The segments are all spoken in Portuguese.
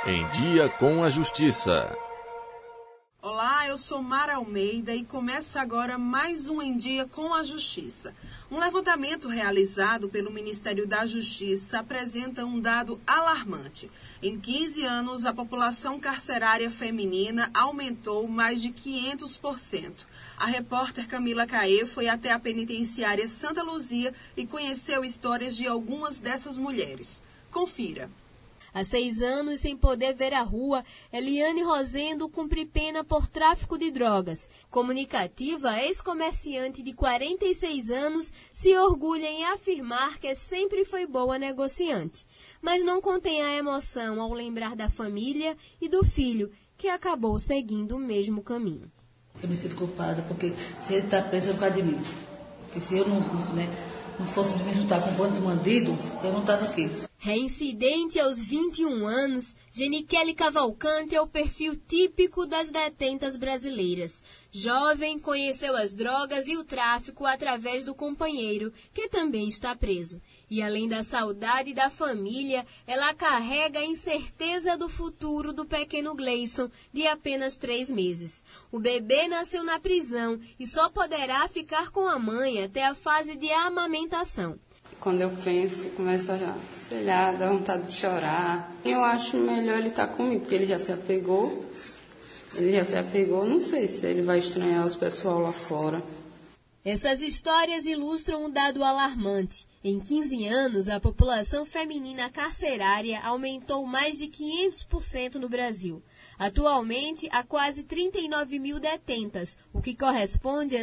Em Dia com a Justiça. Olá, eu sou Mara Almeida e começa agora mais um Em Dia com a Justiça. Um levantamento realizado pelo Ministério da Justiça apresenta um dado alarmante. Em 15 anos, a população carcerária feminina aumentou mais de 500%. A repórter Camila Caê foi até a penitenciária Santa Luzia e conheceu histórias de algumas dessas mulheres. Confira. Há 6 anos, sem poder ver a rua, Eliane Rosendo cumpre pena por tráfico de drogas. Comunicativa, a ex-comerciante de 46 anos se orgulha em afirmar que sempre foi boa negociante. Mas não contém a emoção ao lembrar da família e do filho, que acabou seguindo o mesmo caminho. Eu me sinto culpada, porque se ele está preso é por causa de mim. Porque se eu não fosse me juntar com um bando de bandido, eu não estava aqui. Reincidente aos 21 anos, Geniquele Cavalcante é o perfil típico das detentas brasileiras. Jovem, conheceu as drogas e o tráfico através do companheiro, que também está preso. E além da saudade da família, ela carrega a incerteza do futuro do pequeno Gleison, de apenas 3 meses. O bebê nasceu na prisão e só poderá ficar com a mãe até a fase de amamentação. Quando eu penso, começo a, sei lá, dar vontade de chorar. Eu acho melhor ele estar comigo, porque ele já se apegou. Não sei se ele vai estranhar os pessoal lá fora. Essas histórias ilustram um dado alarmante. Em 15 anos, a população feminina carcerária aumentou mais de 500% no Brasil. Atualmente, há quase 39 mil detentas, o que corresponde a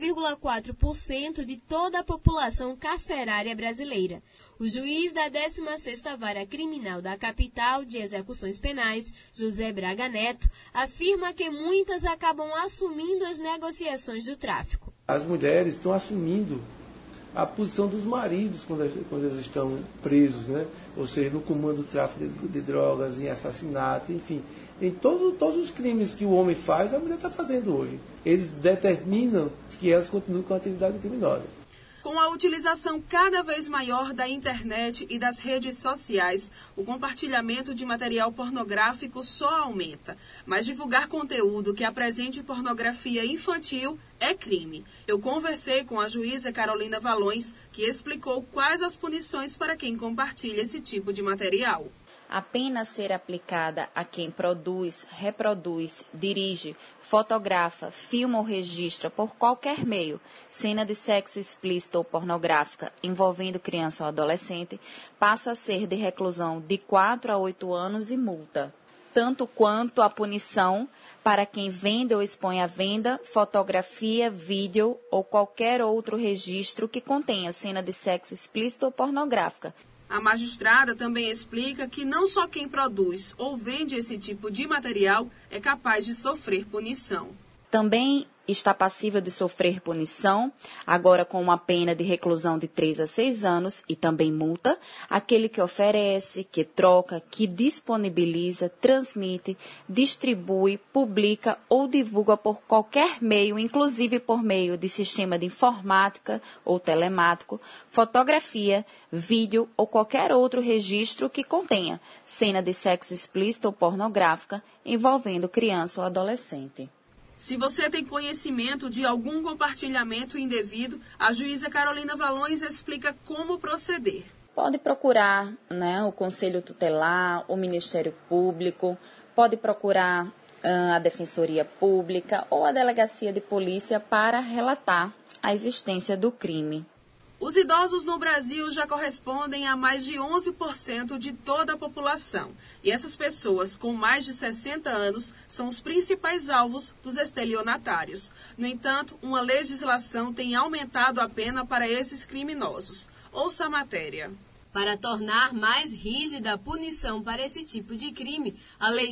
6,4% de toda a população carcerária brasileira. O juiz da 16ª Vara Criminal da capital de execuções penais, José Braga Neto, afirma que muitas acabam assumindo as negociações do tráfico. As mulheres estão assumindo a posição dos maridos quando eles estão presos, né? Ou seja, no comando do tráfico de drogas, em assassinato, enfim. Em todos os crimes que o homem faz, a mulher está fazendo hoje. Eles determinam que elas continuem com a atividade criminosa. Com a utilização cada vez maior da internet e das redes sociais, o compartilhamento de material pornográfico só aumenta. Mas divulgar conteúdo que apresente pornografia infantil é crime. Eu conversei com a juíza Carolina Valões, que explicou quais as punições para quem compartilha esse tipo de material. A pena a ser aplicada a quem produz, reproduz, dirige, fotografa, filma ou registra por qualquer meio cena de sexo explícita ou pornográfica envolvendo criança ou adolescente passa a ser de reclusão de 4 a 8 anos e multa, tanto quanto a punição para quem vende ou expõe à venda fotografia, vídeo ou qualquer outro registro que contenha cena de sexo explícita ou pornográfica. A magistrada também explica que não só quem produz ou vende esse tipo de material é capaz de sofrer punição. Também está passível de sofrer punição, agora com uma pena de reclusão de 3 a 6 anos e também multa, aquele que oferece, que troca, que disponibiliza, transmite, distribui, publica ou divulga por qualquer meio, inclusive por meio de sistema de informática ou telemático, fotografia, vídeo ou qualquer outro registro que contenha cena de sexo explícito ou pornográfica envolvendo criança ou adolescente. Se você tem conhecimento de algum compartilhamento indevido, a juíza Carolina Valões explica como proceder. Pode procurar, o Conselho Tutelar, o Ministério Público, pode procurar a Defensoria Pública ou a Delegacia de Polícia para relatar a existência do crime. Os idosos no Brasil já correspondem a mais de 11% de toda a população. E essas pessoas com mais de 60 anos são os principais alvos dos estelionatários. No entanto, uma legislação tem aumentado a pena para esses criminosos. Ouça a matéria. Para tornar mais rígida a punição para esse tipo de crime, a Lei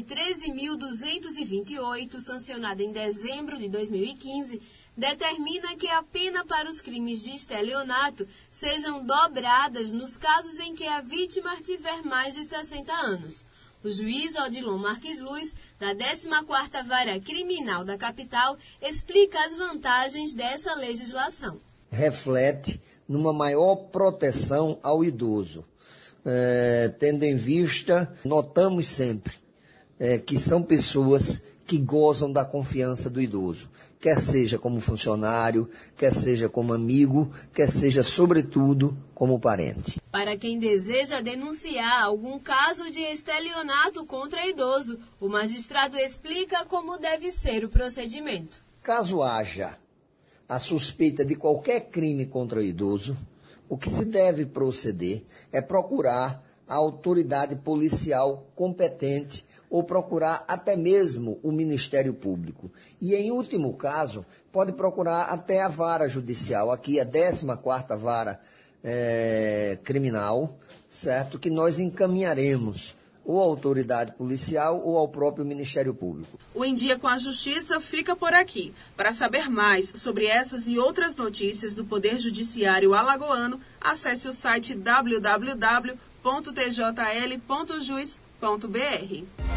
13.228, sancionada em dezembro de 2015, determina que a pena para os crimes de estelionato sejam dobradas nos casos em que a vítima tiver mais de 60 anos. O juiz Odilon Marques Luz, da 14ª Vara Criminal da capital, explica as vantagens dessa legislação. Reflete numa maior proteção ao idoso. Tendo em vista, notamos sempre que são pessoas que gozam da confiança do idoso, quer seja como funcionário, quer seja como amigo, quer seja, sobretudo, como parente. Para quem deseja denunciar algum caso de estelionato contra idoso, o magistrado explica como deve ser o procedimento. Caso haja a suspeita de qualquer crime contra o idoso, o que se deve proceder é procurar a autoridade policial competente ou procurar até mesmo o Ministério Público. E, em último caso, pode procurar até a vara judicial, aqui a 14ª Vara Criminal, certo? Que nós encaminharemos ou à autoridade policial ou ao próprio Ministério Público. O Em Dia com a Justiça fica por aqui. Para saber mais sobre essas e outras notícias do Poder Judiciário alagoano, acesse o site www.tjl.jus.br.